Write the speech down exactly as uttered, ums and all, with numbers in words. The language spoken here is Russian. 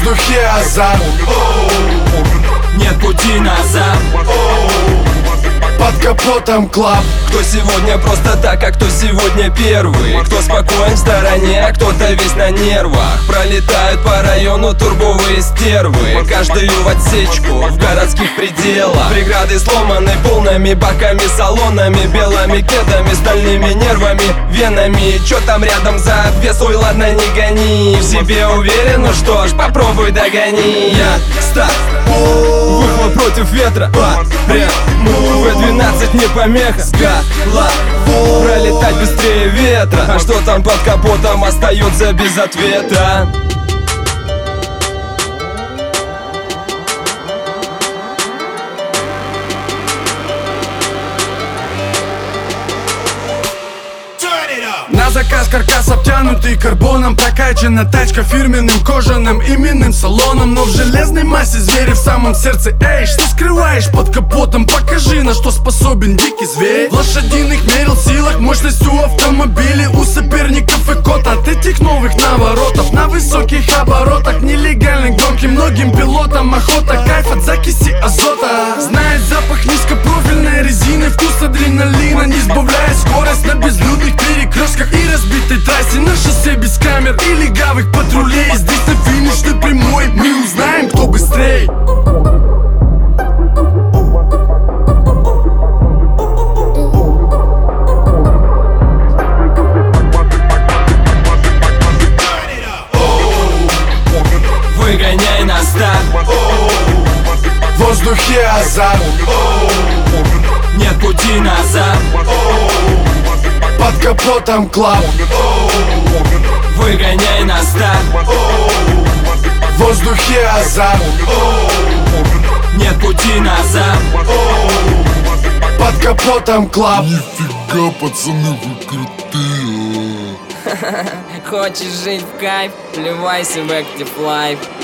воздухе азарт, нет пути назад. под капотом клаб. Кто сегодня просто так, а кто сегодня первый? Кто спокоен в стороне, а кто-то весь на нервах. Пролетают по району турбовые стервы, каждую в отсечку в городских пределах. Преграды сломаны полными боками, салонами, белыми кедами, стальными нервами, венами. Чё там рядом за обвес? Ой, ладно, не гони. В себе уверен, ну что ж, попробуй догони. Я старт, выхлоп против ветра, прямую вэ двенадцать не помеха. Головой пролетать быстрее ветра, а что там под капотом остается без ответа. На заказ каркас обтянутый карбоном, прокачана тачка фирменным кожаным именным салоном. Но в железной массе звери в самом сердце. Эй, что скрываешь под капотом? Покажи, на что способен дикий зверь. В лошадиных мерил силах, мощностью автомобилей у соперников и кот от этих новых наворотов. На высоких оборотах нелегальной гонки многим пилотам охота, кайф от закиси азота. Знает запах низкопрофильной резины, вкус адреналина, не сбавляя скорость на безлюдных перекрестках и разбитой трассе, на шоссе без камер и легавых патрулей. Здесь на финишной прямой мы узнаем, кто быстрей. Выгоняй на старт, В воздухе азарт, нет пути назад. под капотом клаб. Выгоняй на старт, В воздухе азарт, нет пути назад. под капотом клаб. Нифига, пацаны, вы крутые. Хочешь жить в кайф? Вливайся в Active Life.